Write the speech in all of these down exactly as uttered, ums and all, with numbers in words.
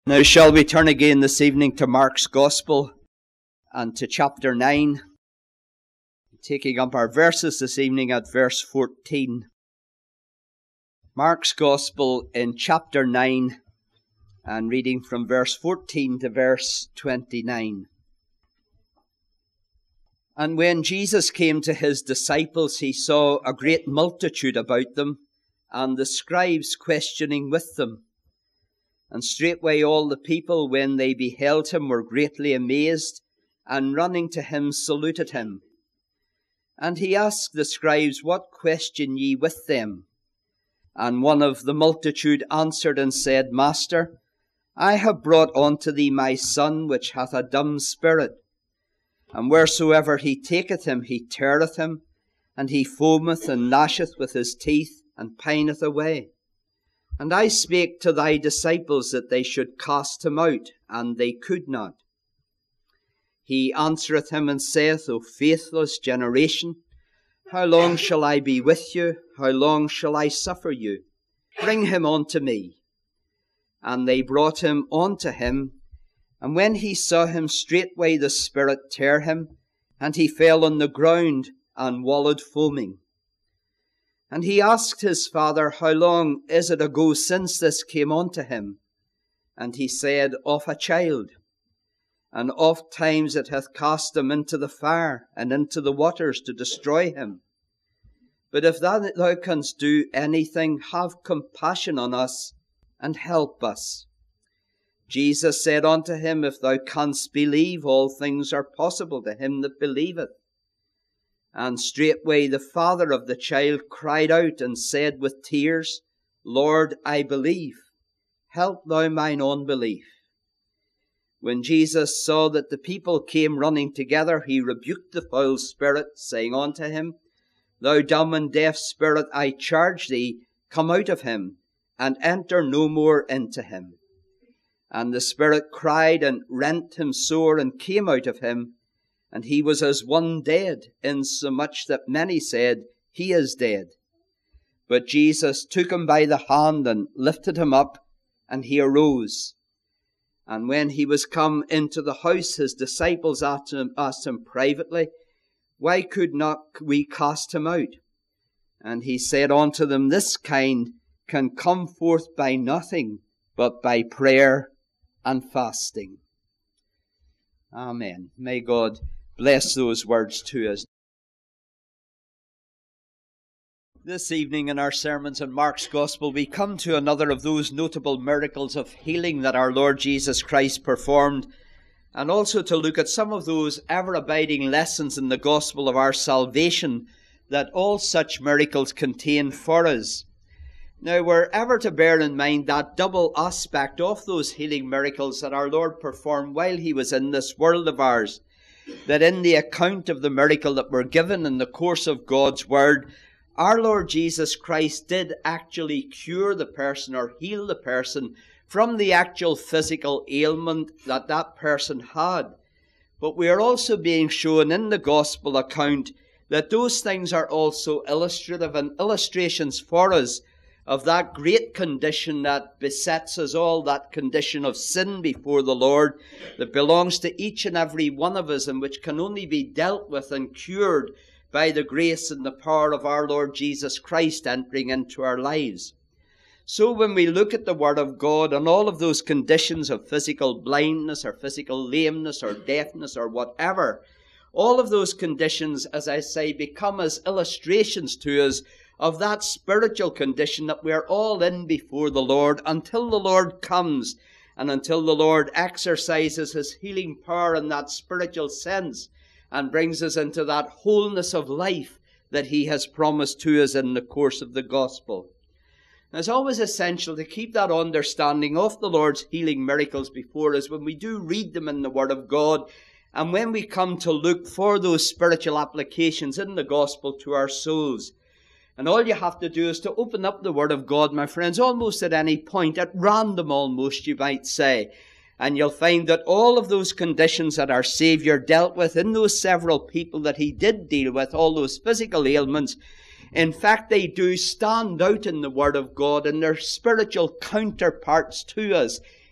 Now shall we turn again this evening to Mark's Gospel and to chapter nine, taking up our verses this evening at verse fourteen. Mark's Gospel in chapter nine and reading from verse fourteen to verse twenty-nine. And when Jesus came to his disciples, he saw a great multitude about them, and the scribes questioning with them. And straightway all the people, when they beheld him, were greatly amazed, and running to him saluted him. And he asked the scribes, What question ye with them? And one of the multitude answered and said, Master, I have brought unto thee my son, which hath a dumb spirit. And wheresoever he taketh him, he teareth him, and he foameth and gnasheth with his teeth, and pineth away. And I spake to thy disciples that they should cast him out, and they could not. He answereth him and saith, O faithless generation, how long shall I be with you? How long shall I suffer you? Bring him unto me. And they brought him unto him. And when he saw him, straightway the spirit tear him, and he fell on the ground and wallowed foaming. And he asked his father, How long is it ago since this came unto him? And he said, Of a child. And oft times it hath cast him into the fire, and into the waters to destroy him. But if thou, thou canst do anything, have compassion on us, and help us. Jesus said unto him, If thou canst believe, all things are possible to him that believeth. And straightway the father of the child cried out and said with tears, Lord, I believe. Help thou mine unbelief. When Jesus saw that the people came running together, he rebuked the foul spirit, saying unto him, Thou dumb and deaf spirit, I charge thee, come out of him, and enter no more into him. And the spirit cried and rent him sore, and came out of him. And he was as one dead, insomuch that many said, He is dead. But Jesus took him by the hand and lifted him up, and he arose. And when he was come into the house, his disciples asked him, asked him privately, Why could not we cast him out? And he said unto them, This kind can come forth by nothing, but by prayer and fasting. Amen. May God bless those words to us. This evening in our sermons in Mark's Gospel, we come to another of those notable miracles of healing that our Lord Jesus Christ performed, and also to look at some of those ever-abiding lessons in the gospel of our salvation that all such miracles contain for us. Now, we're ever to bear in mind that double aspect of those healing miracles that our Lord performed while he was in this world of ours, that in the account of the miracle that we're given in the course of God's Word, our Lord Jesus Christ did actually cure the person or heal the person from the actual physical ailment that that person had. But we are also being shown in the Gospel account that those things are also illustrative and illustrations for us of that great condition that besets us all, that condition of sin before the Lord that belongs to each and every one of us and which can only be dealt with and cured by the grace and the power of our Lord Jesus Christ entering into our lives. So when we look at the Word of God and all of those conditions of physical blindness or physical lameness or deafness or whatever, all of those conditions, as I say, become as illustrations to us of that spiritual condition that we are all in before the Lord until the Lord comes and until the Lord exercises his healing power in that spiritual sense and brings us into that wholeness of life that he has promised to us in the course of the gospel. And it's always essential to keep that understanding of the Lord's healing miracles before us when we do read them in the Word of God and when we come to look for those spiritual applications in the gospel to our souls. And all you have to do is to open up the Word of God, my friends, almost at any point, at random almost, you might say. And you'll find that all of those conditions that our Savior dealt with in those several people that he did deal with, all those physical ailments, in fact, they do stand out in the Word of God and they're spiritual counterparts to us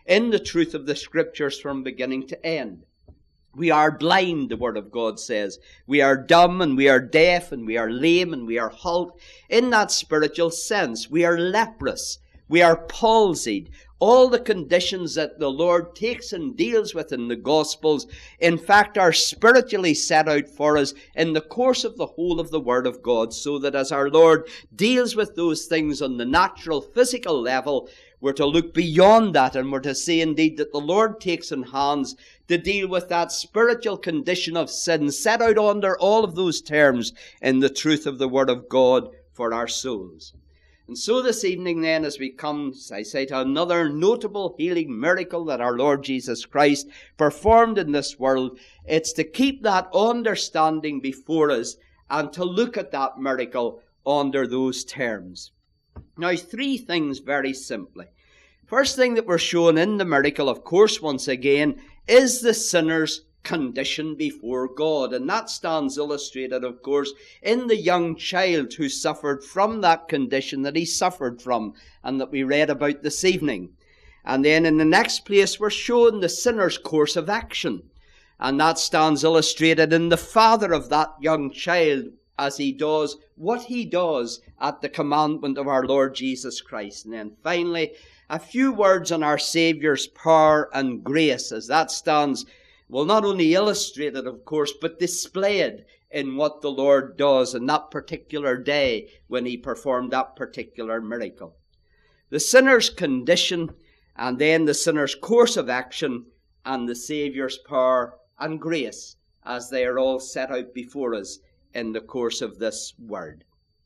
in the truth of the Scriptures from beginning to end. We are blind, the Word of God says. We are dumb and we are deaf and we are lame and we are halt. In that spiritual sense, we are leprous. We are palsied. All the conditions that the Lord takes and deals with in the Gospels, in fact, are spiritually set out for us in the course of the whole of the Word of God, so that as our Lord deals with those things on the natural, physical level, we're to look beyond that, and we're to see indeed that the Lord takes in hands to deal with that spiritual condition of sin, set out under all of those terms in the truth of the Word of God for our souls. And so this evening then, as we come, as I say, to another notable healing miracle that our Lord Jesus Christ performed in this world, it's to keep that understanding before us and to look at that miracle under those terms. Now, three things very simply. First thing that we're shown in the miracle, of course, once again, is the sinner's condition before God. And that stands illustrated, of course, in the young child who suffered from that condition that he suffered from and that we read about this evening. And then in the next place, we're shown the sinner's course of action. And that stands illustrated in the father of that young child as he does what he does at the commandment of our Lord Jesus Christ. And then finally, a few words on our Saviour's power and grace, as that stands, well, not only illustrated, of course, but displayed in what the Lord does in that particular day when he performed that particular miracle. The sinner's condition, and then the sinner's course of action, and the Saviour's power and grace, as they are all set out before us in the course of this word.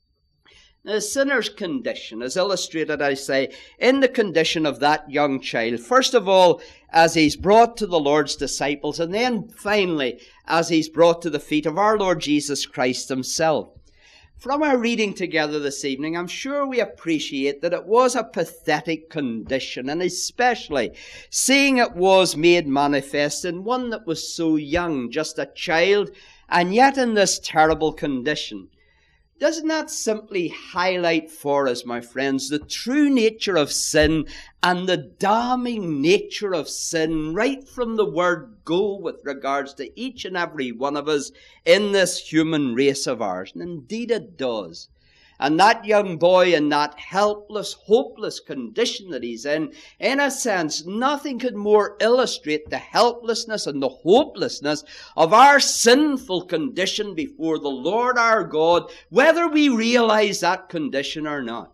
The sinner's condition is illustrated, I say, in the condition of that young child. First of all, as he's brought to the Lord's disciples, and then finally, as he's brought to the feet of our Lord Jesus Christ himself. From our reading together this evening, I'm sure we appreciate that it was a pathetic condition, and especially seeing it was made manifest in one that was so young, just a child, and yet in this terrible condition. Doesn't that simply highlight for us, my friends, the true nature of sin and the damning nature of sin right from the word go with regards to each and every one of us in this human race of ours? And indeed it does. And that young boy in that helpless, hopeless condition that he's in, in a sense, nothing could more illustrate the helplessness and the hopelessness of our sinful condition before the Lord our God, whether we realize that condition or not.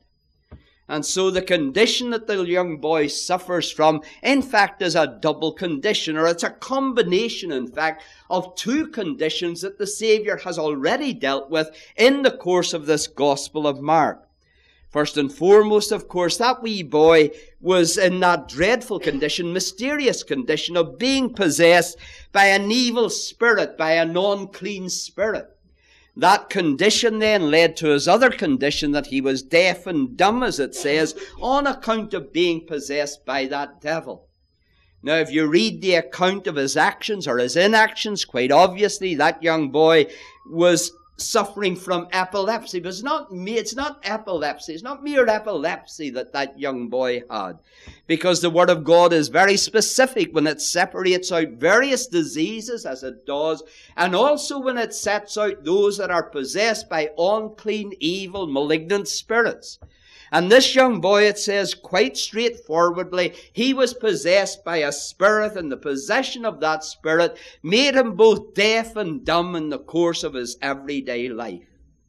And so the condition that the young boy suffers from, in fact, is a double condition, or it's a combination, in fact, of two conditions that the Saviour has already dealt with in the course of this Gospel of Mark. First and foremost, of course, that wee boy was in that dreadful condition, mysterious condition of being possessed by an evil spirit, by an unclean spirit. That condition then led to his other condition, that he was deaf and dumb, as it says, on account of being possessed by that devil. Now, if you read the account of his actions or his inactions, quite obviously that young boy was suffering from epilepsy. But it's not, it's not epilepsy. It's not mere epilepsy that that young boy had. Because the Word of God is very specific when it separates out various diseases, as it does, and also when it sets out those that are possessed by unclean, evil, malignant spirits. And this young boy, it says quite straightforwardly, he was possessed by a spirit, and the possession of that spirit made him both deaf and dumb in the course of his everyday life.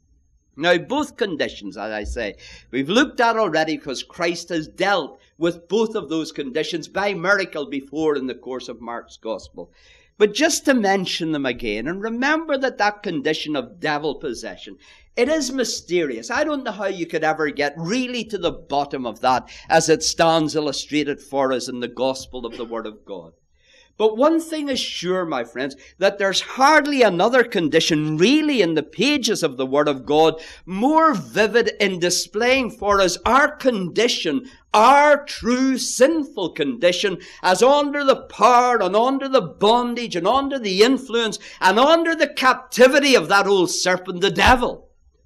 Now, both conditions, as I say, we've looked at already, because Christ has dealt with both of those conditions by miracle before in the course of Mark's Gospel. But just to mention them again, and remember that that condition of devil possession, it is mysterious. I don't know how you could ever get really to the bottom of that as it stands illustrated for us in the Gospel of the Word of God. But one thing is sure, my friends, that there's hardly another condition really in the pages of the Word of God more vivid in displaying for us our condition, our true sinful condition, as under the power and under the bondage and under the influence and under the captivity of that old serpent, the devil.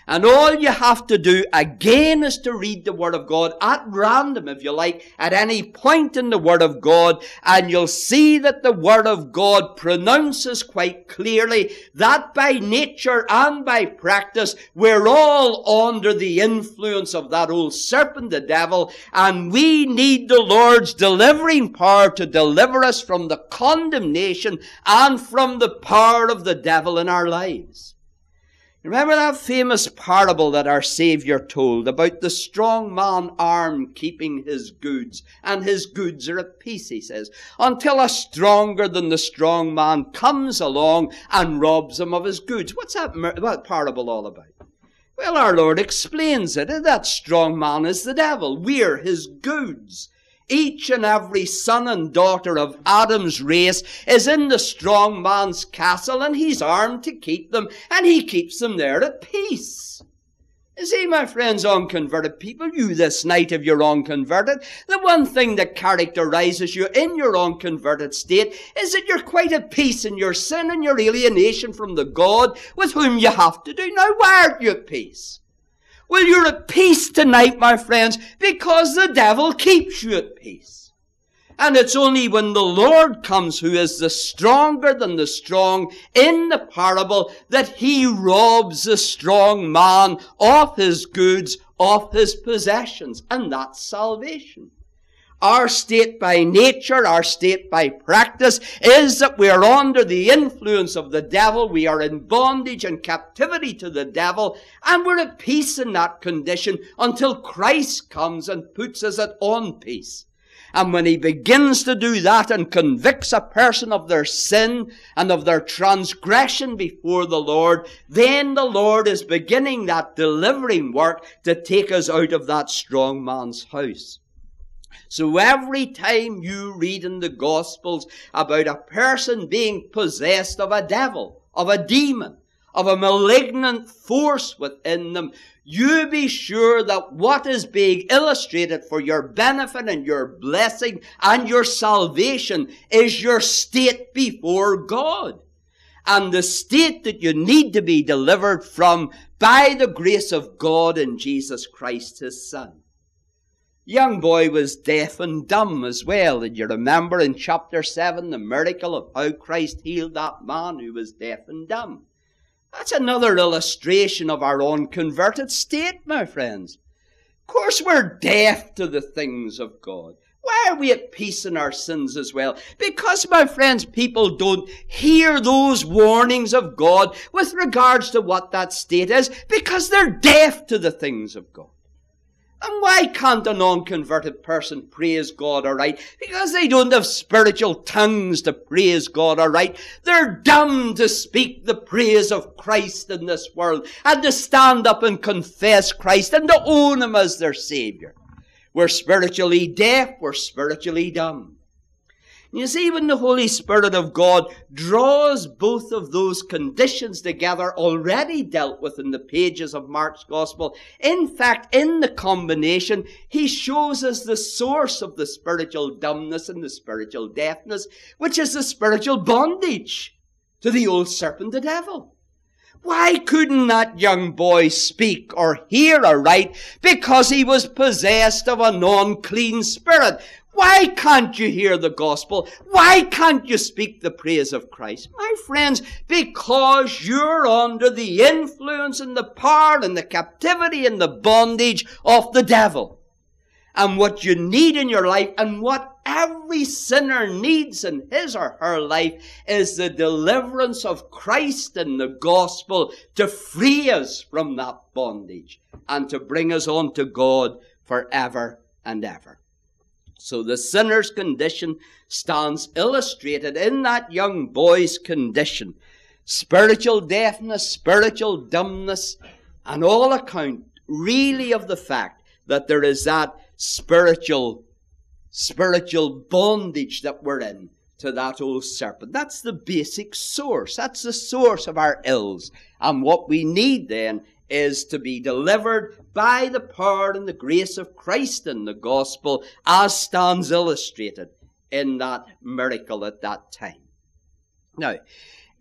And all you have to do again is to read the Word of God at random, if you like, at any point in the Word of God, and you'll see that the Word of God pronounces quite clearly that by nature and by practice, we're all under the influence of that old serpent, the devil, and we need the Lord's delivering power to deliver us from the condemnation and from the power of the devil in our lives. Remember that famous parable that our Savior told about the strong man armed keeping his goods, and his goods are at peace, he says, until a stronger than the strong man comes along and robs him of his goods. What's that, that parable all about? Well, our Lord explains it. That strong man is the devil. We're his goods. Each and every son and daughter of Adam's race is in the strong man's castle, and he's armed to keep them, and he keeps them there at peace. You see, my friends, unconverted people, you this night, if you're unconverted, the one thing that characterizes you in your unconverted state is that you're quite at peace in your sin and your alienation from the God with whom you have to do. Now, why aren't you at peace? Well, you're at peace tonight, my friends, because the devil keeps you at peace. And it's only when the Lord comes, who is the stronger than the strong in the parable, that he robs the strong man of his goods, of his possessions. And that's salvation. Our state by nature, our state by practice, is that we are under the influence of the devil. We are in bondage and captivity to the devil, and we're at peace in that condition until Christ comes and puts us at on peace. And when he begins to do that and convicts a person of their sin and of their transgression before the Lord, then the Lord is beginning that delivering work to take us out of that strong man's house. So every time you read in the Gospels about a person being possessed of a devil, of a demon, of a malignant force within them, you be sure that what is being illustrated for your benefit and your blessing and your salvation is your state before God. And the state that you need to be delivered from by the grace of God in Jesus Christ, his Son. Young boy was deaf and dumb as well. And you remember in chapter seven, the miracle of how Christ healed that man who was deaf and dumb. That's another illustration of our unconverted state, my friends. Of course, we're deaf to the things of God. Why are we at peace in our sins as well? Because, my friends, people don't hear those warnings of God with regards to what that state is, because they're deaf to the things of God. And why can't a non-converted person praise God aright? Because they don't have spiritual tongues to praise God aright. They're dumb to speak the praise of Christ in this world and to stand up and confess Christ and to own him as their Savior. We're spiritually deaf, we're spiritually dumb. You see, when the Holy Spirit of God draws both of those conditions together, already dealt with in the pages of Mark's Gospel, in fact, in the combination, he shows us the source of the spiritual dumbness and the spiritual deafness, which is the spiritual bondage to the old serpent, the devil. Why couldn't that young boy speak or hear aright? Because he was possessed of an unclean spirit. Why can't you hear the gospel? Why can't you speak the praise of Christ? My friends, because you're under the influence and the power and the captivity and the bondage of the devil. And what you need in your life, and what every sinner needs in his or her life, is the deliverance of Christ and the gospel to free us from that bondage and to bring us on to God forever and ever. So the sinner's condition stands illustrated in that young boy's condition. Spiritual deafness, spiritual dumbness, and all account really of the fact that there is that spiritual, spiritual bondage that we're in to that old serpent. That's the basic source. That's the source of our ills. And what we need then is to be delivered by the power and the grace of Christ in the gospel, as stands illustrated in that miracle at that time. Now,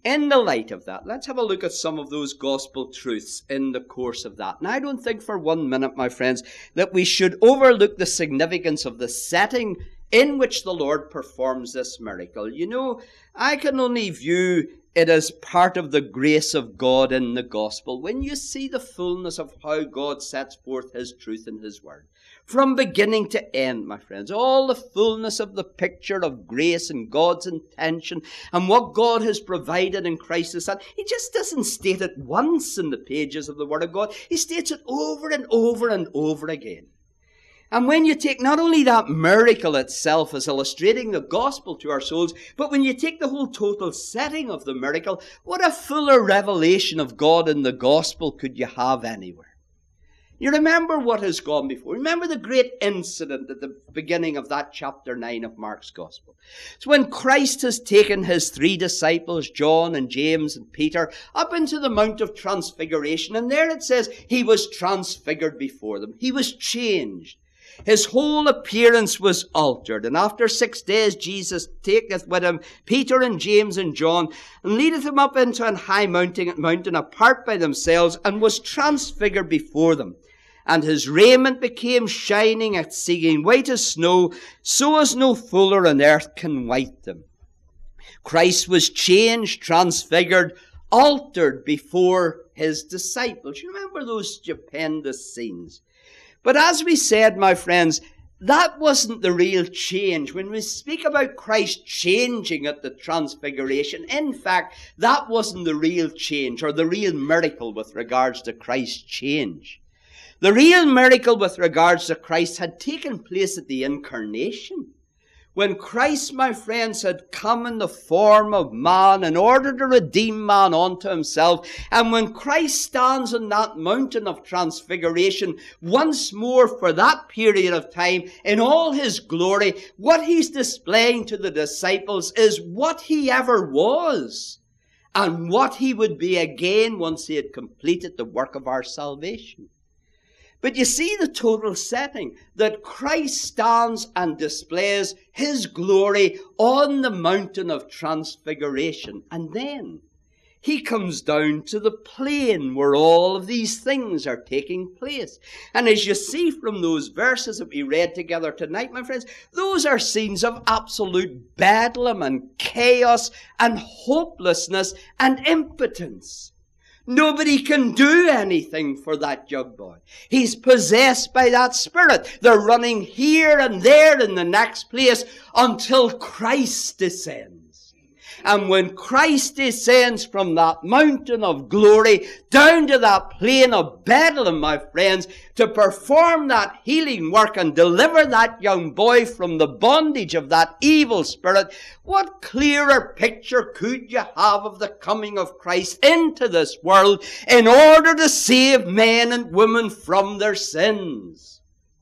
in the light of that, let's have a look at some of those gospel truths in the course of that. And I don't think for one minute, my friends, that we should overlook the significance of the setting in which the Lord performs this miracle. You know, I can only view it as part of the grace of God in the gospel when you see the fullness of how God sets forth his truth in his word. From beginning to end, my friends, all the fullness of the picture of grace and God's intention and what God has provided in Christ the Son. He just doesn't state it once in the pages of the Word of God. He states it over and over and over again. And when you take not only that miracle itself as illustrating the gospel to our souls, but when you take the whole total setting of the miracle, what a fuller revelation of God in the gospel could you have anywhere? You remember what has gone before. Remember the great incident at the beginning of that chapter nine of Mark's Gospel. It's when Christ has taken his three disciples, John and James and Peter, up into the Mount of Transfiguration. And there it says he was transfigured before them. He was changed. His whole appearance was altered. And after six days, Jesus taketh with him Peter and James and John, and leadeth them up into an high mountain, mountain apart by themselves, and was transfigured before them. And his raiment became shining, exceeding white as snow, so as no fuller on earth can white them. Christ was changed, transfigured, altered before his disciples. You remember those stupendous scenes. But as we said, my friends, that wasn't the real change. When we speak about Christ changing at the transfiguration, in fact, that wasn't the real change or the real miracle with regards to Christ's change. The real miracle with regards to Christ had taken place at the incarnation. When Christ, my friends, had come in the form of man in order to redeem man unto himself, and when Christ stands on that mountain of transfiguration once more for that period of time in all his glory, what he's displaying to the disciples is what he ever was and what he would be again once he had completed the work of our salvation. But you see the total setting, that Christ stands and displays his glory on the mountain of transfiguration. And then he comes down to the plain where all of these things are taking place. And as you see from those verses that we read together tonight, my friends, those are scenes of absolute bedlam and chaos and hopelessness and impotence. Nobody can do anything for that young boy. He's possessed by that spirit. They're running here and there in the next place until Christ descends. And when Christ descends from that mountain of glory down to that plain of Bethlehem, my friends, to perform that healing work and deliver that young boy from the bondage of that evil spirit, what clearer picture could you have of the coming of Christ into this world in order to save men and women from their sins?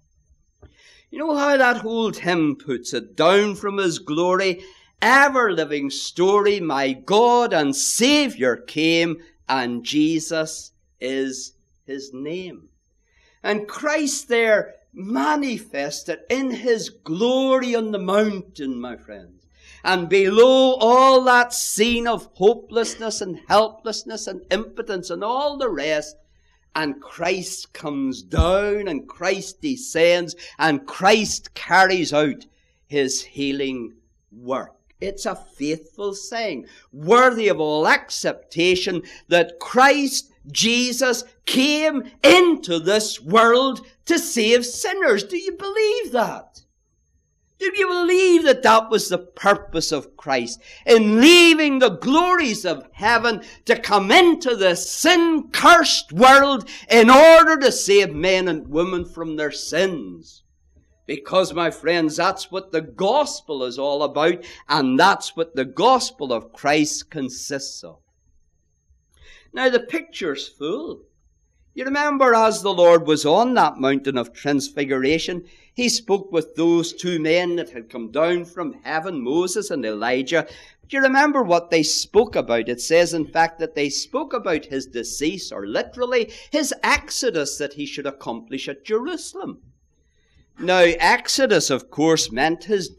You know how that old hymn puts it, down from his glory, ever-living story, my God and Savior came, and Jesus is his name. And Christ there manifested in his glory on the mountain, my friends. And below all that scene of hopelessness and helplessness and impotence and all the rest, and Christ comes down and Christ descends and Christ carries out his healing work. It's a faithful saying, worthy of all acceptation, that Christ Jesus came into this world to save sinners. Do you believe that? Do you believe that that was the purpose of Christ, in leaving the glories of heaven to come into this sin-cursed world in order to save men and women from their sins? Because, my friends, that's what the gospel is all about, and that's what the gospel of Christ consists of. Now, the picture's full. You remember, as the Lord was on that mountain of transfiguration, he spoke with those two men that had come down from heaven, Moses and Elijah. Do you remember what they spoke about? It says, in fact, that they spoke about his decease, or literally, his exodus that he should accomplish at Jerusalem. Now, Exodus, of course, meant his death,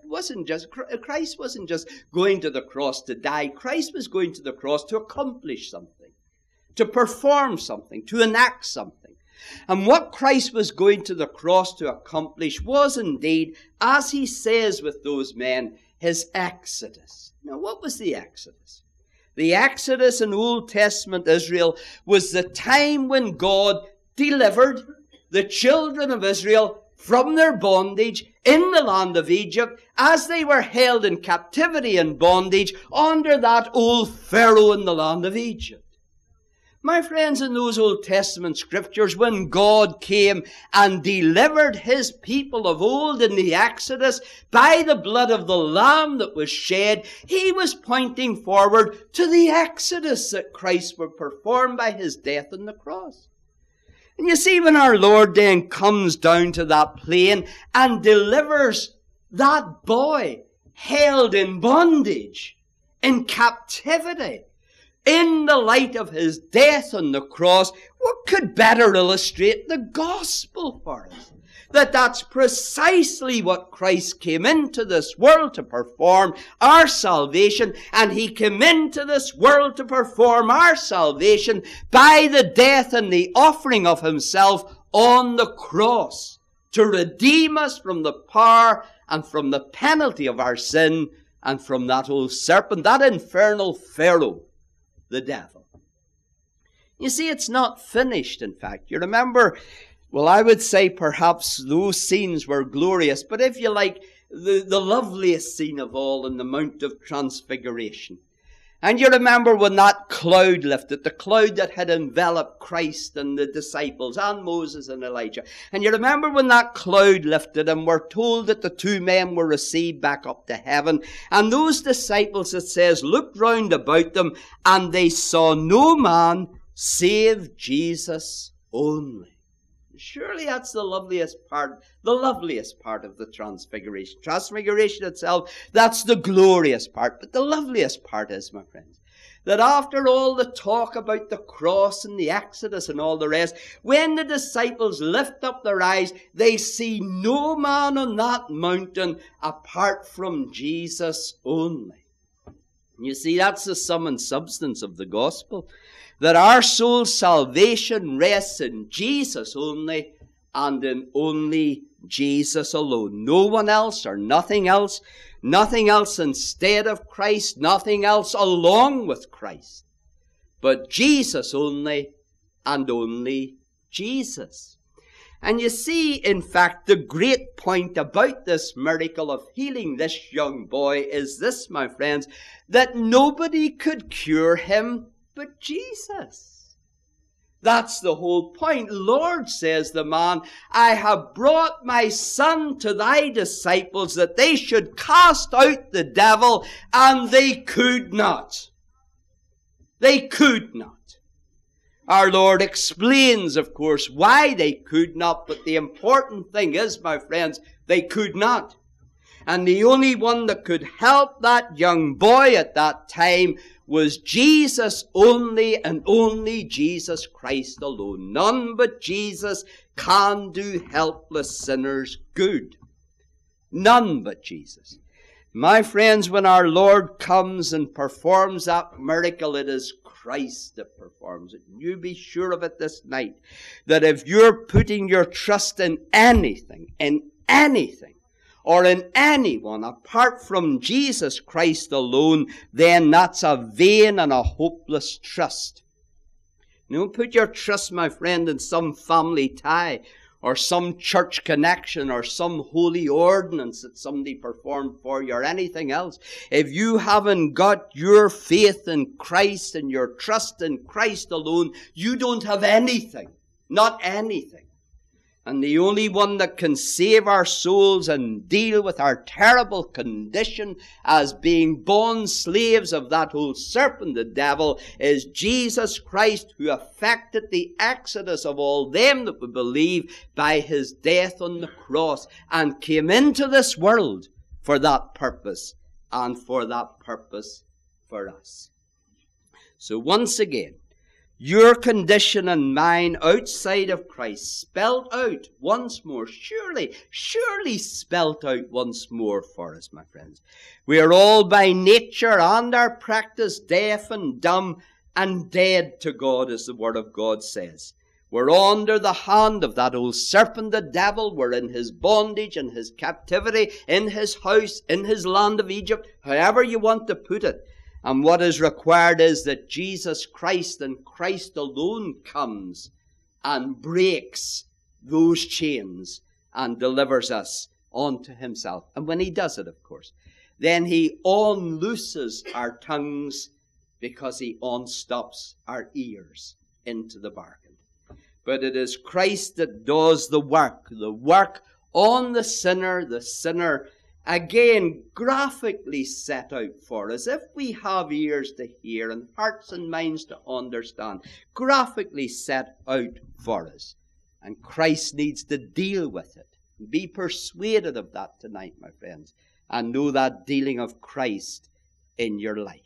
wasn't just, Christ wasn't just going to the cross to die. Christ was going to the cross to accomplish something, to perform something, to enact something. And what Christ was going to the cross to accomplish was indeed, as he says with those men, his exodus. Now, what was the exodus? The exodus in Old Testament Israel was the time when God delivered the children of Israel from their bondage in the land of Egypt as they were held in captivity and bondage under that old Pharaoh in the land of Egypt. My friends, in those Old Testament scriptures, when God came and delivered his people of old in the Exodus by the blood of the Lamb that was shed, he was pointing forward to the Exodus that Christ would perform by his death on the cross. And you see, when our Lord then comes down to that plain and delivers that boy held in bondage, in captivity, in the light of his death on the cross, what could better illustrate the gospel for us? That that's precisely what Christ came into this world to perform, our salvation, and he came into this world to perform our salvation by the death and the offering of himself on the cross, to redeem us from the power and from the penalty of our sin and from that old serpent, that infernal Pharaoh, the devil. You see, it's not finished, in fact. You remember, well, I would say perhaps those scenes were glorious, but if you like, the, the loveliest scene of all in the Mount of Transfiguration. And you remember when that cloud lifted, the cloud that had enveloped Christ and the disciples and Moses and Elijah. And you remember when that cloud lifted and we're told that the two men were received back up to heaven. And those disciples, it says, looked round about them and they saw no man save Jesus only. Surely that's the loveliest part, the loveliest part of the Transfiguration. Transfiguration itself, that's the glorious part. But the loveliest part is, my friends, that after all the talk about the cross and the Exodus and all the rest, when the disciples lift up their eyes, they see no man on that mountain apart from Jesus only. You see, that's the sum and substance of the gospel. That our soul's salvation rests in Jesus only and in only Jesus alone. No one else or nothing else, nothing else instead of Christ, nothing else along with Christ, but Jesus only and only Jesus. And you see, in fact, the great point about this miracle of healing this young boy is this, my friends, that nobody could cure him but Jesus. That's the whole point. Lord, says the man, I have brought my son to thy disciples that they should cast out the devil, and they could not. They could not. Our Lord explains, of course, why they could not, but the important thing is, my friends, they could not. And the only one that could help that young boy at that time was Jesus only, and only Jesus Christ alone. None but Jesus can do helpless sinners good. None but Jesus. My friends, when our Lord comes and performs that miracle, it is Christ that performs it. And you be sure of it this night, that if you're putting your trust in anything, in anything, or in anyone apart from Jesus Christ alone, then that's a vain and a hopeless trust. You don't put your trust, my friend, in some family tie, or some church connection, or some holy ordinance that somebody performed for you, or anything else. If you haven't got your faith in Christ and your trust in Christ alone, you don't have anything. Not anything. And the only one that can save our souls and deal with our terrible condition as being bond slaves of that old serpent, the devil, is Jesus Christ, who effected the exodus of all them that would believe by his death on the cross, and came into this world for that purpose, and for that purpose for us. So once again, Your condition and mine outside of Christ, spelt out once more, surely, surely spelt out once more for us, my friends. We are all by nature and our practice deaf and dumb and dead to God, as the Word of God says. We're under the hand of that old serpent, the devil. We're in his bondage, in his captivity, in his house, in his land of Egypt, however you want to put it. And what is required is that Jesus Christ and Christ alone comes and breaks those chains and delivers us unto himself. And when he does it, of course, then he unlooses our tongues because he unstops our ears into the bargain. But it is Christ that does the work, the work on the sinner, the sinner again graphically set out for us. If we have ears to hear and hearts and minds to understand, graphically set out for us. And Christ needs to deal with it. Be persuaded of that tonight, my friends, and know that dealing of Christ in your life.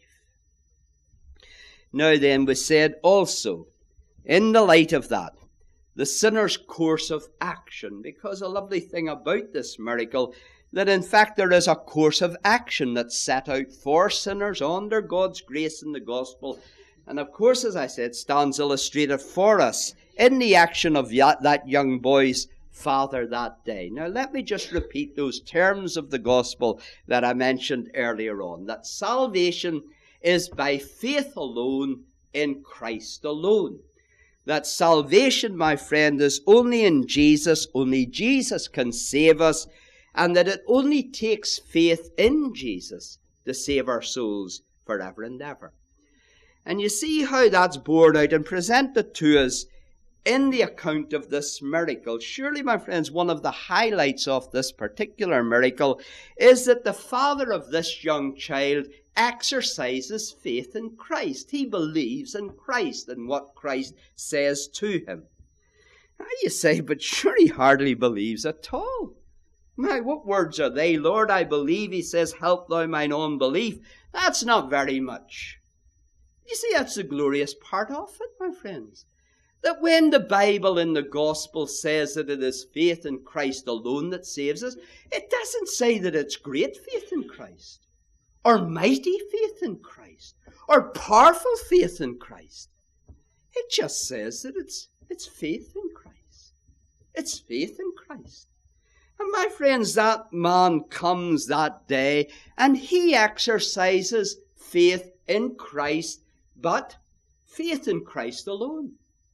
Now then, we said also, in the light of that, the sinner's course of action, because a lovely thing about this miracle, that in fact there is a course of action that's set out for sinners under God's grace in the gospel. And of course, as I said, stands illustrated for us in the action of that young boy's father that day. Now let me just repeat those terms of the gospel that I mentioned earlier on, that salvation is by faith alone in Christ alone. That salvation, my friend, is only in Jesus. Only Jesus can save us. And that it only takes faith in Jesus to save our souls forever and ever. And you see how that's borne out and presented to us in the account of this miracle. Surely, my friends, one of the highlights of this particular miracle is that the father of this young child exercises faith in Christ. He believes in Christ and what Christ says to him. Now you say, but sure he hardly believes at all. My, what words are they? Lord, I believe, he says, help thou mine unbelief. That's not very much. You see, that's the glorious part of it, my friends. That when the Bible in the gospel says that it is faith in Christ alone that saves us, it doesn't say that it's great faith in Christ, or mighty faith in Christ, or powerful faith in Christ. It just says that it's, it's faith in Christ. It's faith in Christ. And my friends, that man comes that day and he exercises faith in Christ, but faith in Christ alone.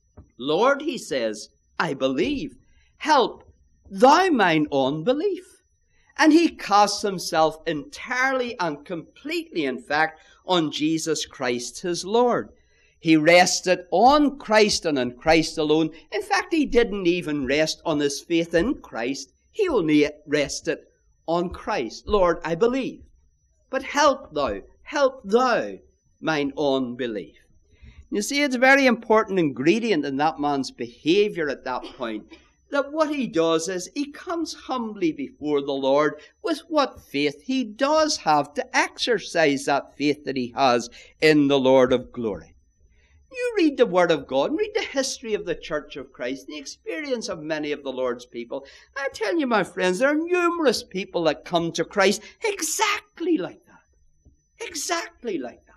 Lord, he says, I believe. Help thou mine unbelief. And he casts himself entirely and completely, in fact, on Jesus Christ, his Lord. He rested on Christ and on Christ alone. In fact, he didn't even rest on his faith in Christ. He only rested on Christ. Lord, I believe. But help thou, help thou mine unbelief. You see, it's a very important ingredient in that man's behavior at that point, that what he does is he comes humbly before the Lord with what faith he does have to exercise that faith that he has in the Lord of glory. You read the Word of God, and read the history of the Church of Christ, and the experience of many of the Lord's people. I tell you, my friends, there are numerous people that come to Christ exactly like that. Exactly like that.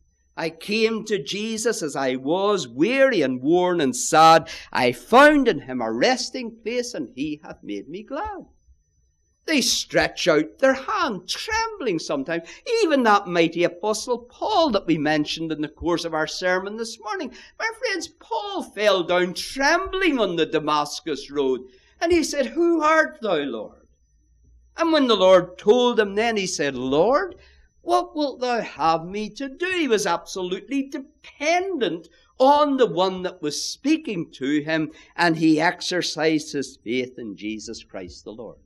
I came to Jesus as I was, weary and worn and sad. I found in him a resting place, and he hath made me glad. They stretch out their hand, trembling sometimes. Even that mighty apostle Paul that we mentioned in the course of our sermon this morning. My friends, Paul fell down trembling on the Damascus road. And he said, who art thou, Lord? And when the Lord told him then, he said, Lord, what wilt thou have me to do? He was absolutely dependent on the one that was speaking to him. And he exercised his faith in Jesus Christ the Lord.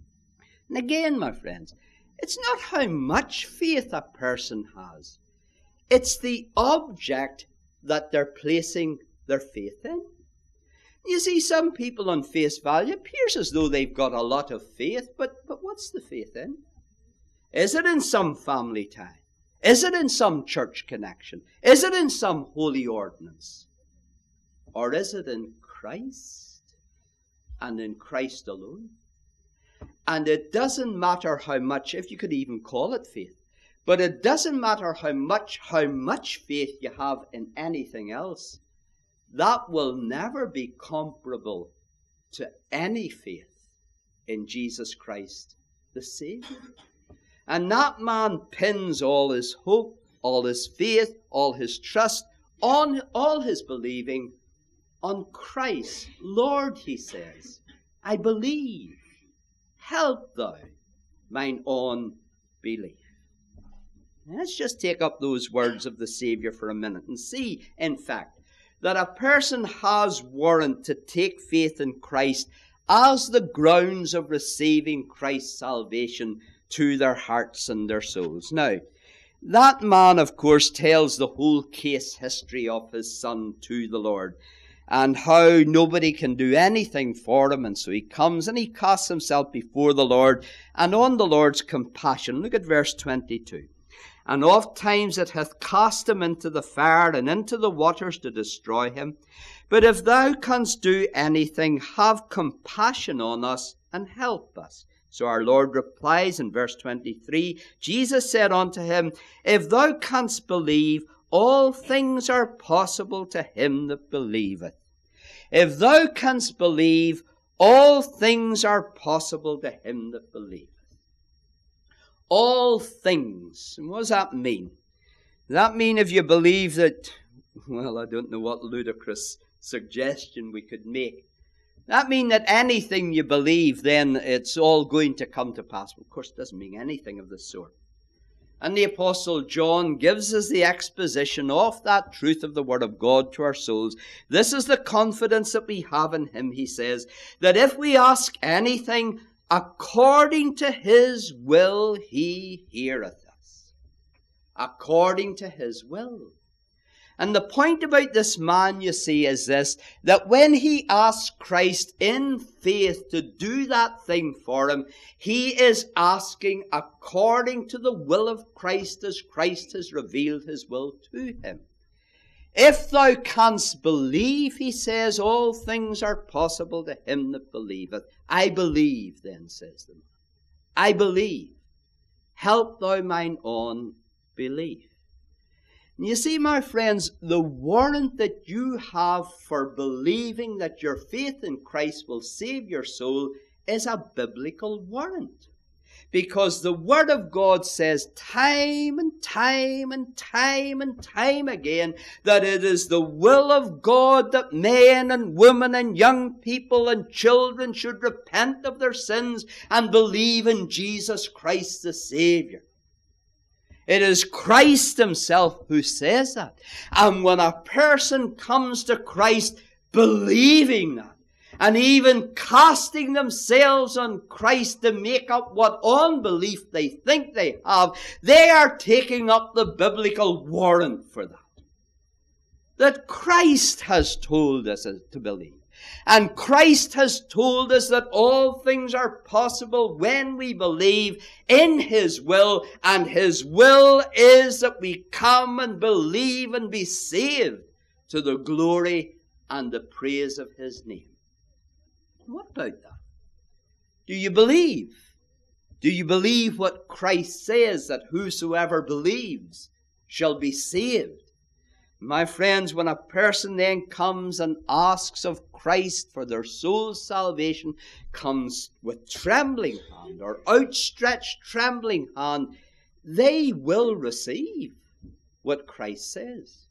And again, my friends, it's not how much faith a person has. It's the object that they're placing their faith in. You see, some people on face value appears as though they've got a lot of faith, but, but what's the faith in? Is it in some family tie? Is it in some church connection? Is it in some holy ordinance? Or is it in Christ and in Christ alone? And it doesn't matter how much, if you could even call it faith, but it doesn't matter how much, how much faith you have in anything else. That will never be comparable to any faith in Jesus Christ, the Savior. And that man pins all his hope, all his faith, all his trust, on all his believing on Christ. Lord, he says, I believe. Help thou mine unbelief. Let's just take up those words of the Savior for a minute and see, in fact, that a person has warrant to take faith in Christ as the grounds of receiving Christ's salvation to their hearts and their souls. Now, that man, of course, tells the whole case history of his son to the Lord, and how nobody can do anything for him, and so he comes and he casts himself before the Lord, and on the Lord's compassion. Look at verse twenty-two. And oft times it hath cast him into the fire and into the waters to destroy him. But if thou canst do anything, have compassion on us and help us. So our Lord replies in verse twenty-three, Jesus said unto him, If thou canst believe, all things are possible to him that believeth. If thou canst believe, all things are possible to him that believeth. All things. And what does that mean? Does that mean if you believe that, well, I don't know what ludicrous suggestion we could make. That mean that anything you believe, then it's all going to come to pass? Well, of course, it doesn't mean anything of the sort. And the Apostle John gives us the exposition of that truth of the Word of God to our souls. This is the confidence that we have in him, he says, that if we ask anything according to his will, he heareth us. According to his will. And the point about this man, you see, is this, that when he asks Christ in faith to do that thing for him, he is asking according to the will of Christ as Christ has revealed his will to him. If thou canst believe, he says, all things are possible to him that believeth. I believe, then, says the man. I believe. Help thou mine unbelief. You see, my friends, the warrant that you have for believing that your faith in Christ will save your soul is a biblical warrant. Because the Word of God says time and time and time and time again that it is the will of God that men and women and young people and children should repent of their sins and believe in Jesus Christ the Savior. It is Christ himself who says that. And when a person comes to Christ believing that, and even casting themselves on Christ to make up what unbelief they think they have, they are taking up the biblical warrant for that. That Christ has told us to believe. And Christ has told us that all things are possible when we believe in his will, and his will is that we come and believe and be saved to the glory and the praise of his name. What about that? Do you believe? Do you believe what Christ says, that whosoever believes shall be saved? My friends, when a person then comes and asks of Christ for their soul's salvation, comes with trembling hand or outstretched trembling hand, they will receive what Christ says.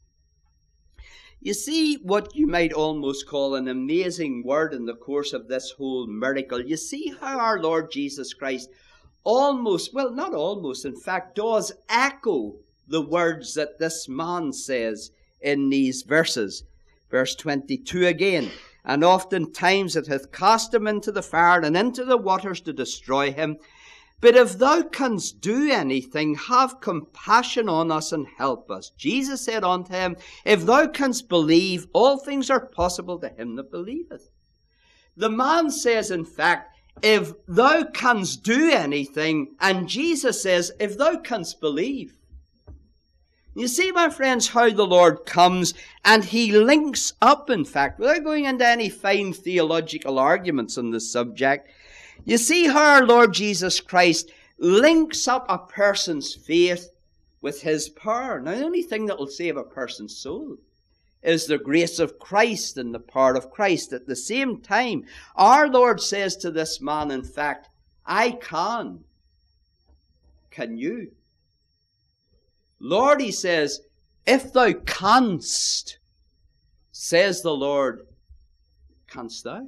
You see what you might almost call an amazing word in the course of this whole miracle. You see how our Lord Jesus Christ almost, well, not almost, in fact, does echo the words that this man says in these verses. Verse twenty-two again. And oftentimes it hath cast him into the fire and into the waters to destroy him. But if thou canst do anything, have compassion on us and help us. Jesus said unto him, If thou canst believe, all things are possible to him that believeth. The man says, in fact, if thou canst do anything, and Jesus says, if thou canst believe. You see, my friends, how the Lord comes and he links up, in fact, without going into any fine theological arguments on this subject. You see how our Lord Jesus Christ links up a person's faith with his power. Now, the only thing that will save a person's soul is the grace of Christ and the power of Christ. At the same time, our Lord says to this man, in fact, I can. Can you? Lord, he says, if thou canst, says the Lord, canst thou?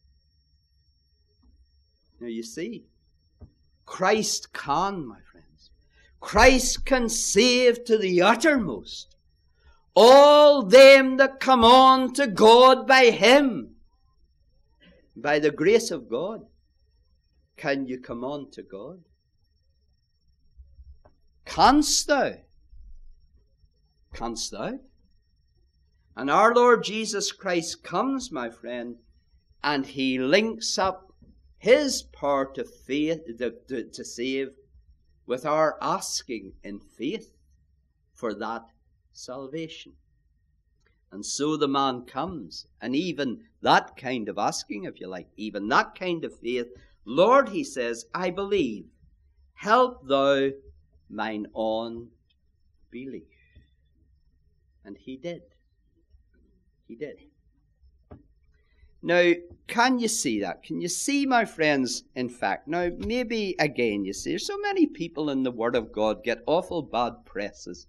Now you see, Christ can, my friends. Christ can save to the uttermost all them that come on to God by him. By the grace of God, can you come on to God? Canst thou? Canst thou? And our Lord Jesus Christ comes, my friend, and he links up his power to faith, to, to, to save, with our asking in faith for that salvation. And so the man comes, and even that kind of asking, if you like, even that kind of faith, Lord, he says, I believe, help thou mine unbelief. And he did. He did. Now, can you see that? Can you see, my friends, in fact? Now, maybe, again, you see, there's so many people in the Word of God get awful bad presses.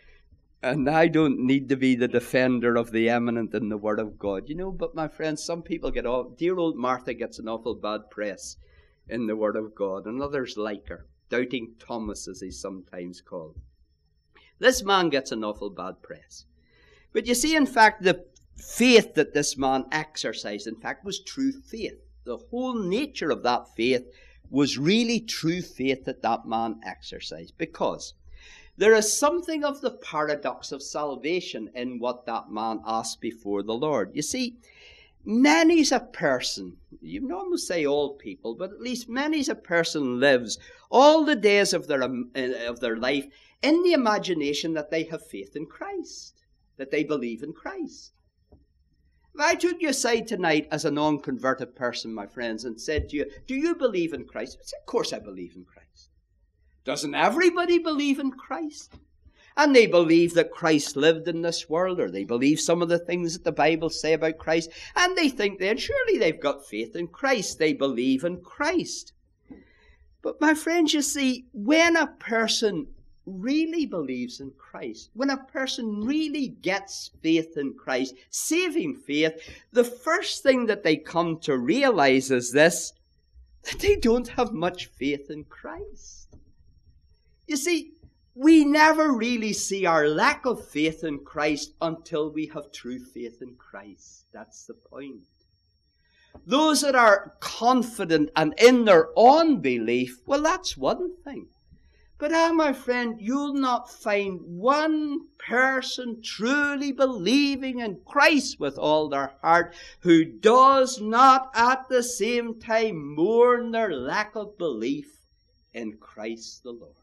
And I don't need to be the defender of the eminent in the Word of God, you know, but my friends, some people get off, dear old Martha gets an awful bad press in the Word of God, and others like her. Doubting Thomas, as he's sometimes called. This man gets an awful bad press. But you see, in fact, the faith that this man exercised, in fact, was true faith. The whole nature of that faith was really true faith that that man exercised. Because there is something of the paradox of salvation in what that man asked before the Lord. You see, many's a person, you can almost say all people, but at least many's a person lives all the days of their, um, of their life in the imagination that they have faith in Christ, that they believe in Christ. If I took you aside tonight as a non-converted person, my friends, and said to you, do you believe in Christ? I'd say, of course I believe in Christ. Doesn't everybody believe in Christ? And they believe that Christ lived in this world, or they believe some of the things that the Bible say about Christ, and they think then surely they've got faith in Christ. They believe in Christ. But my friends, you see, when a person really believes in Christ, when a person really gets faith in Christ, saving faith, the first thing that they come to realize is this, that they don't have much faith in Christ. You see, we never really see our lack of faith in Christ until we have true faith in Christ. That's the point. Those that are confident and in their unbelief, well, that's one thing. But, ah, my friend, you'll not find one person truly believing in Christ with all their heart who does not at the same time mourn their lack of belief in Christ the Lord.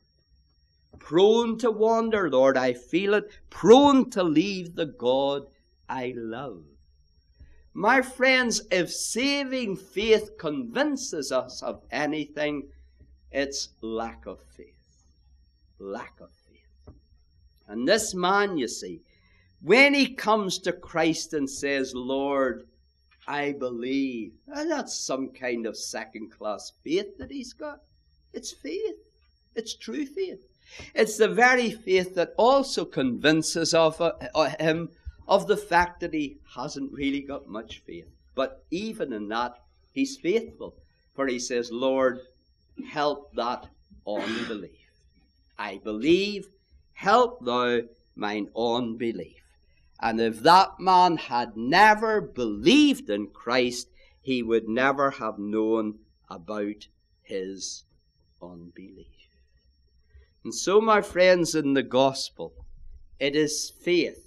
Prone to wander, Lord, I feel it. Prone to leave the God I love. My friends, if saving faith convinces us of anything, it's lack of faith. Lack of faith. And this man, you see, when he comes to Christ and says, Lord, I believe, well, that's some kind of second-class faith that he's got. It's faith. It's true faith. It's the very faith that also convinces of uh, him of the fact that he hasn't really got much faith. But even in that, he's faithful. For he says, Lord, help that unbelief. I believe, help thou mine unbelief. And if that man had never believed in Christ, he would never have known about his unbelief. And so, my friends, in the gospel, it is faith.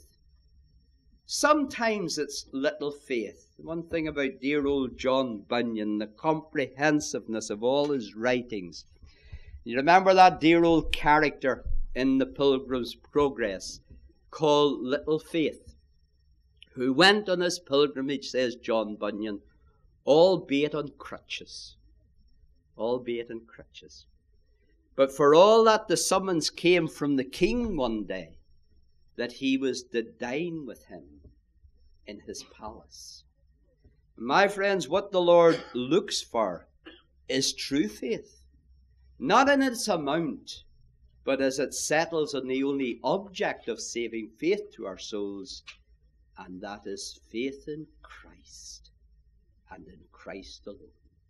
Sometimes it's little faith. One thing about dear old John Bunyan, the comprehensiveness of all his writings. You remember that dear old character in the Pilgrim's Progress called Little Faith, who went on his pilgrimage, says John Bunyan, albeit on crutches, albeit on crutches. But for all that, the summons came from the king one day that he was to dine with him in his palace. My friends, what the Lord looks for is true faith, not in its amount, but as it settles on the only object of saving faith to our souls, and that is faith in Christ, and in Christ alone.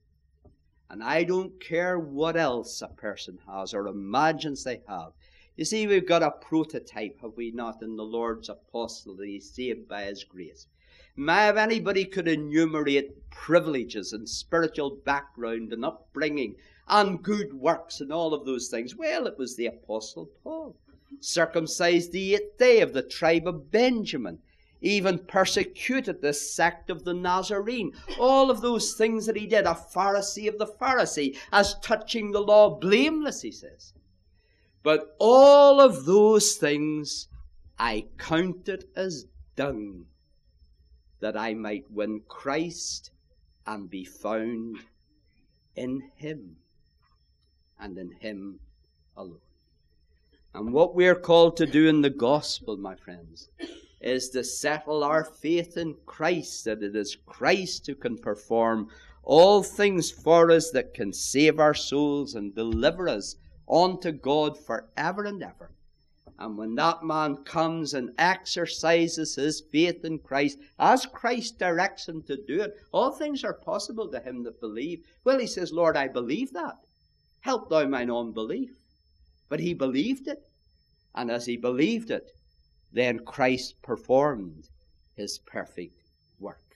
And I don't care what else a person has or imagines they have. You see, we've got a prototype, have we not, in the Lord's apostle that he's saved by his grace. May, if anybody could enumerate privileges and spiritual background and upbringing and good works and all of those things, well, it was the Apostle Paul. Circumcised the eighth day, of the tribe of Benjamin. Even persecuted the sect of the Nazarene. All of those things that he did. A Pharisee of the Pharisee. As touching the law, blameless, he says. But all of those things I counted as dung, that I might win Christ and be found in him, and in him alone. And what we're called to do in the gospel, my friends, is to settle our faith in Christ, that it is Christ who can perform all things for us, that can save our souls and deliver us unto God forever and ever. And when that man comes and exercises his faith in Christ, as Christ directs him to do it, all things are possible to him that believe. Well, he says, Lord, I believe that. Help thou mine unbelief. But he believed it. And as he believed it, then Christ performed his perfect work.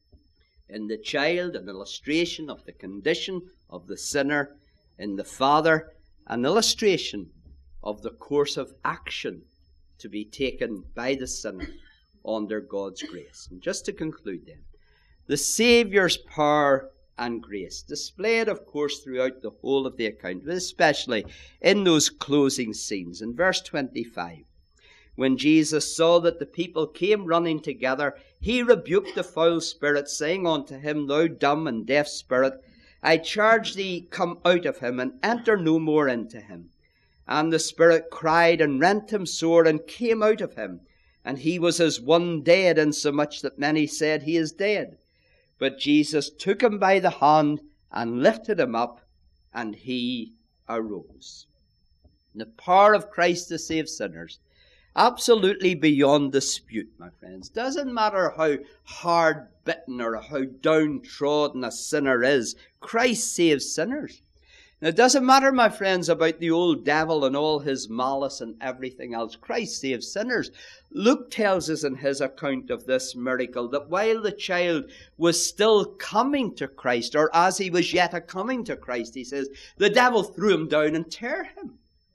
In the child, an illustration of the condition of the sinner. In the father, an illustration of the course of action to be taken by the sinner under God's grace. And just to conclude then, the Saviour's power and grace, displayed of course throughout the whole of the account, but especially in those closing scenes. In verse twenty-five, when Jesus saw that the people came running together, he rebuked the foul spirit, saying unto him, Thou dumb and deaf spirit, I charge thee, come out of him, and enter no more into him. And the spirit cried and rent him sore, and came out of him. And he was as one dead, insomuch that many said, He is dead. But Jesus took him by the hand, and lifted him up, and he arose. The power of Christ to save sinners, absolutely beyond dispute, my friends. Doesn't matter how hard-bitten or how downtrodden a sinner is, Christ saves sinners. Now, it doesn't matter, my friends, about the old devil and all his malice and everything else. Christ saves sinners. Luke tells us in his account of this miracle that while the child was still coming to Christ, or as he was yet a coming to Christ, he says, the devil threw him down and tare him.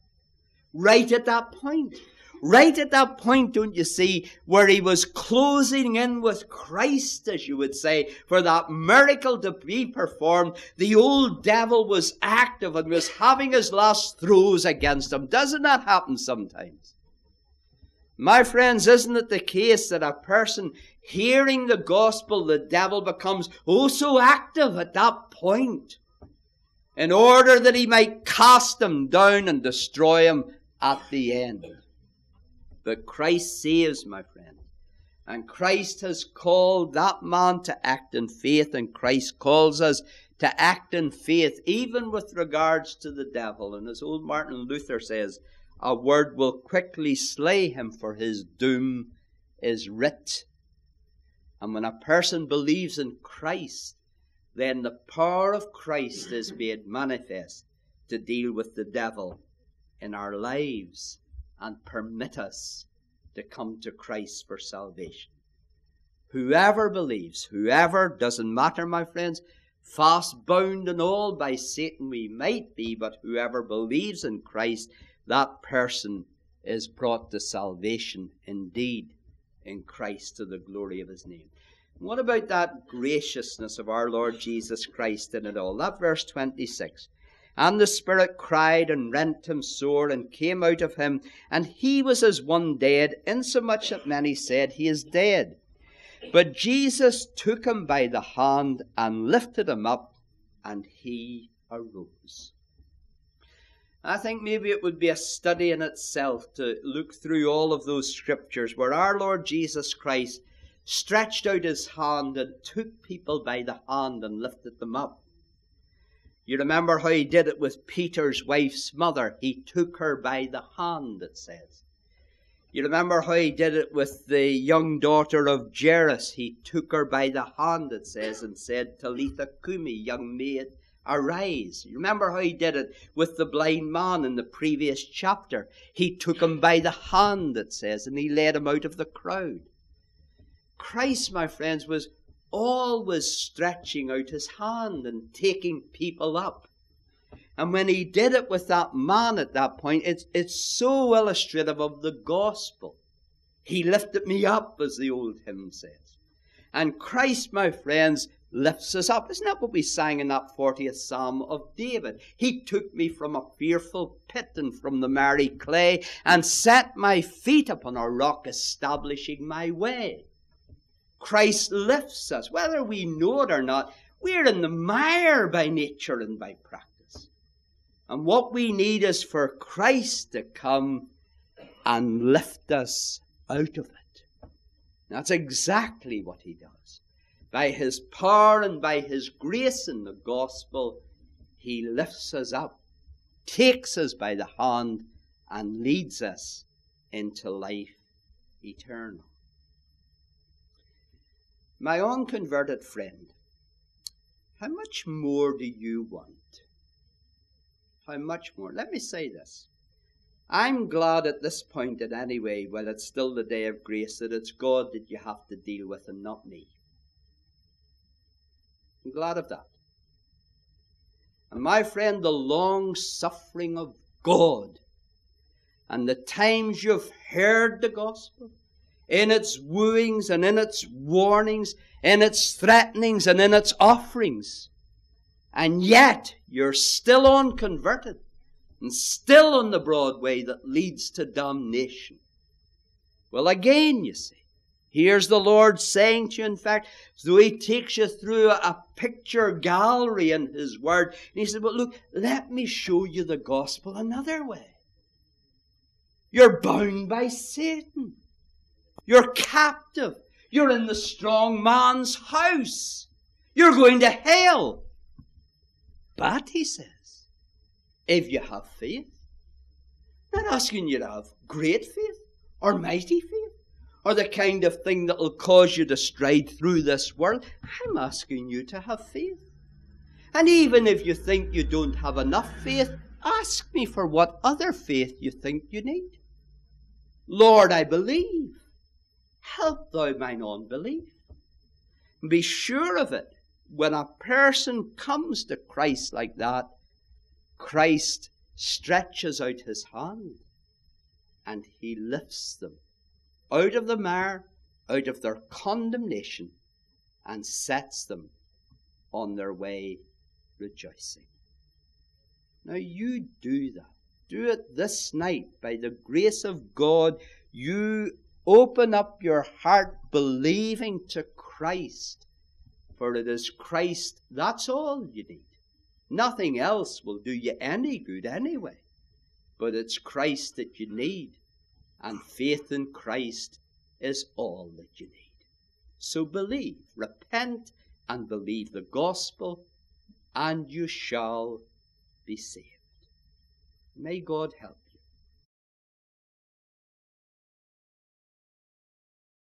Right at that point. Right at that point, don't you see, where he was closing in with Christ, as you would say, for that miracle to be performed, the old devil was active and was having his last throws against him. Doesn't that happen sometimes? My friends, isn't it the case that a person hearing the gospel, the devil becomes oh so active at that point, in order that he might cast him down and destroy him at the end? But Christ saves, my friend. And Christ has called that man to act in faith, and Christ calls us to act in faith, even with regards to the devil. And as old Martin Luther says, a word will quickly slay him, for his doom is writ. And when a person believes in Christ, then the power of Christ is made manifest to deal with the devil in our lives and permit us to come to Christ for salvation. Whoever believes, whoever, doesn't matter, my friends, fast bound and all by Satan we might be, but whoever believes in Christ, that person is brought to salvation indeed in Christ, to the glory of his name. What about that graciousness of our Lord Jesus Christ in it all? That verse twenty-six. And the spirit cried and rent him sore, and came out of him, and he was as one dead, insomuch that many said, He is dead. But Jesus took him by the hand and lifted him up, and he arose. I think maybe it would be a study in itself to look through all of those scriptures where our Lord Jesus Christ stretched out his hand and took people by the hand and lifted them up. You remember how he did it with Peter's wife's mother. He took her by the hand, it says. You remember how he did it with the young daughter of Jairus. He took her by the hand, it says, and said, Talitha cumi, young maid, arise. You remember how he did it with the blind man in the previous chapter. He took him by the hand, it says, and he led him out of the crowd. Christ, my friends, was always stretching out his hand and taking people up. And when he did it with that man at that point, it's, it's so illustrative of the gospel. He lifted me up, as the old hymn says. And Christ, my friends, lifts us up. Isn't that what we sang in that fortieth Psalm of David? He took me from a fearful pit and from the miry clay, and set my feet upon a rock, establishing my way. Christ lifts us, whether we know it or not. We're in the mire by nature and by practice. And what we need is for Christ to come and lift us out of it. That's exactly what he does. By his power and by his grace in the gospel, he lifts us up, takes us by the hand, and leads us into life eternal. My unconverted friend, how much more do you want? How much more? Let me say this. I'm glad at this point, at any way, while it's still the day of grace, that it's God that you have to deal with and not me. I'm glad of that. And my friend, the long suffering of God and the times you've heard the gospel, in its wooings and in its warnings, in its threatenings and in its offerings, and yet you're still unconverted and still on the broad way that leads to damnation. Well, again, you see, here's the Lord saying to you, in fact, though he takes you through a picture gallery in his word, and he said, well, look, let me show you the gospel another way. You're bound by Satan. You're captive. You're in the strong man's house. You're going to hell. But, he says, if you have faith, not asking you to have great faith or mighty faith or the kind of thing that will cause you to stride through this world, I'm asking you to have faith. And even if you think you don't have enough faith, ask me for what other faith you think you need. Lord, I believe. Help thou mine unbelief. Be sure of it. When a person comes to Christ like that, Christ stretches out his hand and he lifts them out of the mire, out of their condemnation, and sets them on their way rejoicing. Now you do that. Do it this night. By the grace of God, you open up your heart believing to Christ. For it is Christ, that's all you need. Nothing else will do you any good anyway. But it's Christ that you need. And faith in Christ is all that you need. So believe, repent, and believe the gospel, and you shall be saved. May God help you.